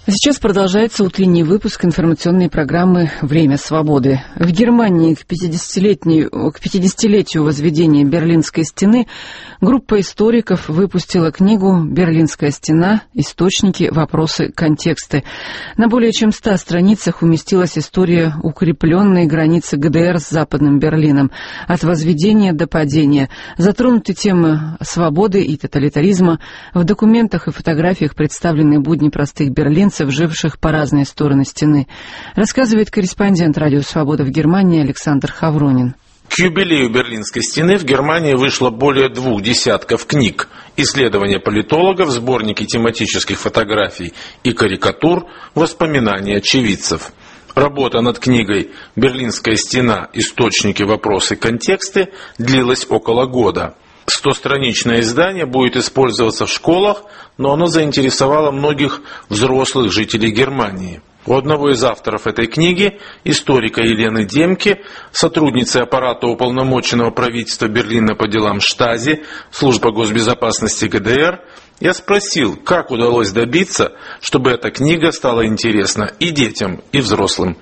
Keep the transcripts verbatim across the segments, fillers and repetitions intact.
Сейчас продолжается утренний выпуск информационной программы «Время свободы». В Германии к пятидесятилетию, к пятидесятилетию возведения Берлинской стены группа историков выпустила книгу «Берлинская стена. Источники, вопросы, контексты». На более чем ста страницах уместилась история укрепленной границы ГДР с Западным Берлином. От возведения до падения. Затронуты темы свободы и тоталитаризма. В документах и фотографиях представлены будни простых берлинцев, живших по разные стороны стены, рассказывает корреспондент «Радио Свобода» в Германии Александр Хавронин. К юбилею Берлинской стены в Германии вышло более двух десятков книг, исследования политологов, сборники тематических фотографий и карикатур, воспоминания очевидцев. Работа над книгой «Берлинская стена. Источники, вопросы, контексты» длилась около года. Стостраничное издание будет использоваться в школах, но оно заинтересовало многих взрослых жителей Германии. У одного из авторов этой книги, историка Елены Демке, сотрудницы аппарата уполномоченного правительства Берлина по делам Штази, служба госбезопасности ГДР, я спросил, как удалось добиться, чтобы эта книга стала интересна и детям, и взрослым.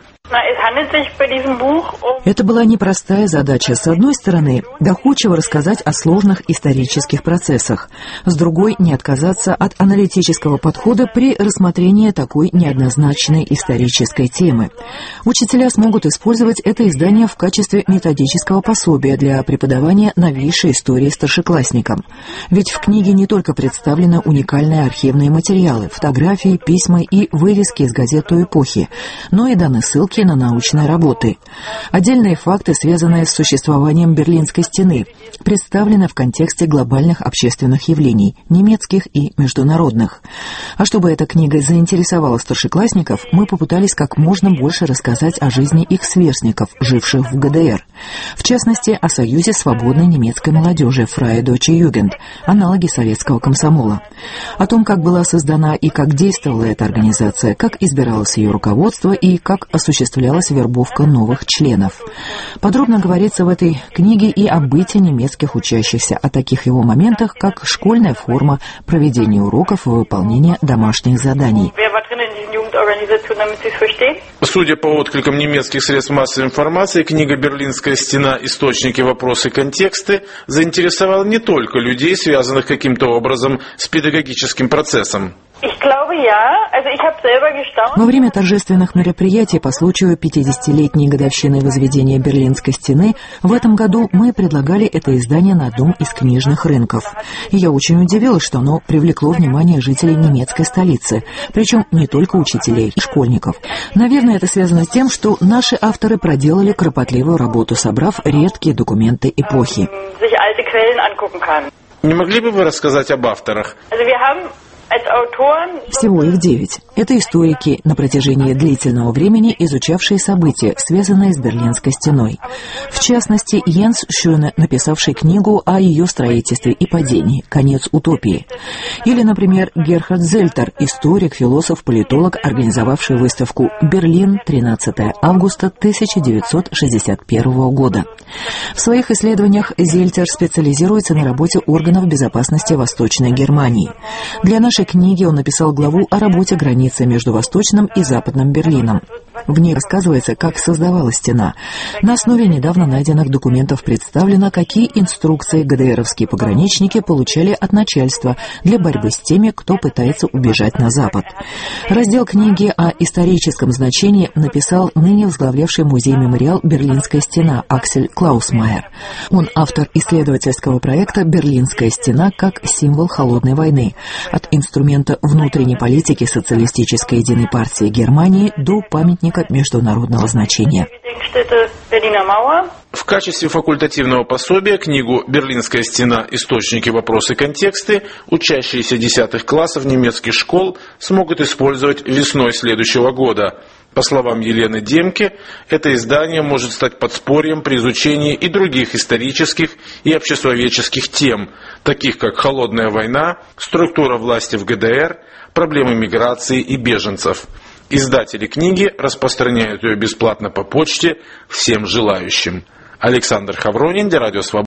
Это была непростая задача. С одной стороны, доходчиво рассказать о сложных исторических процессах. С другой, не отказаться от аналитического подхода при рассмотрении такой неоднозначной исторической темы. Учителя смогут использовать это издание в качестве методического пособия для преподавания новейшей истории старшеклассникам. Ведь в книге не только представлены уникальные архивные материалы, фотографии, письма и вырезки из газет той эпохи, но и даны ссылки на научные работы. Отдельные факты, связанные с существованием Берлинской стены, представлены в контексте глобальных общественных явлений, немецких и международных. А чтобы эта книга заинтересовала старшеклассников, мы попытались как можно больше рассказать о жизни их сверстников, живших в ГДР. В частности, о Союзе свободной немецкой молодежи Freie Deutsche Jugend, аналоге советского комсомола. О том, как была создана и как действовала эта организация, как избиралось ее руководство и как осуществлялась вербовка новых членов. Подробно говорится в этой книге и о быте немецких учащихся, о таких его моментах, как школьная форма, проведение уроков и выполнение домашних заданий. Судя по откликам немецких средств массовой информации, книга «Берлинская стена. Источники, вопросы, контексты» заинтересовала не только людей, связанных каким-то образом с педагогическим процессом. Во время торжественных мероприятий по случаю пятидесятилетней годовщины возведения Берлинской стены в этом году мы предлагали это издание на одном из книжных рынков. И я очень удивилась, что оно привлекло внимание жителей немецкой столицы, причем не только учителей и школьников. Наверное, это связано с тем, что наши авторы проделали кропотливую работу, собрав редкие документы эпохи. Не могли бы вы рассказать об авторах? Всего их девять. Это историки, на протяжении длительного времени изучавшие события, связанные с Берлинской стеной. В частности, Йенс Шёне, написавший книгу о ее строительстве и падении «Конец утопии». Или, например, Герхард Зельтер, историк, философ, политолог, организовавший выставку «Берлин, тринадцатого августа тысяча девятьсот шестьдесят первого года». В своих исследованиях Зельтер специализируется на работе органов безопасности Восточной Германии. Для нашей книги он написал главу о работе границы между Восточным и Западным Берлином. В ней рассказывается, как создавалась стена. На основе недавно найденных документов представлено, какие инструкции ГДРовские пограничники получали от начальства для борьбы с теми, кто пытается убежать на Запад. Раздел книги о историческом значении написал ныне возглавлявший музей-мемориал «Берлинская стена» Аксель Клаусмайер. Он автор исследовательского проекта «Берлинская стена как символ холодной войны» от инструмента внутренней политики Социалистической единой партии Германии до памятника международного значения. В качестве факультативного пособия книгу «Берлинская стена. Источники, вопросы, контексты» учащиеся десятых классов немецких школ смогут использовать весной следующего года. По словам Елены Демке, это издание может стать подспорьем при изучении и других исторических и обществоведческих тем, таких как холодная война, структура власти в ГДР, проблемы миграции и беженцев. Издатели книги распространяют ее бесплатно по почте всем желающим. Александр Хавронин, для Радио Свобода.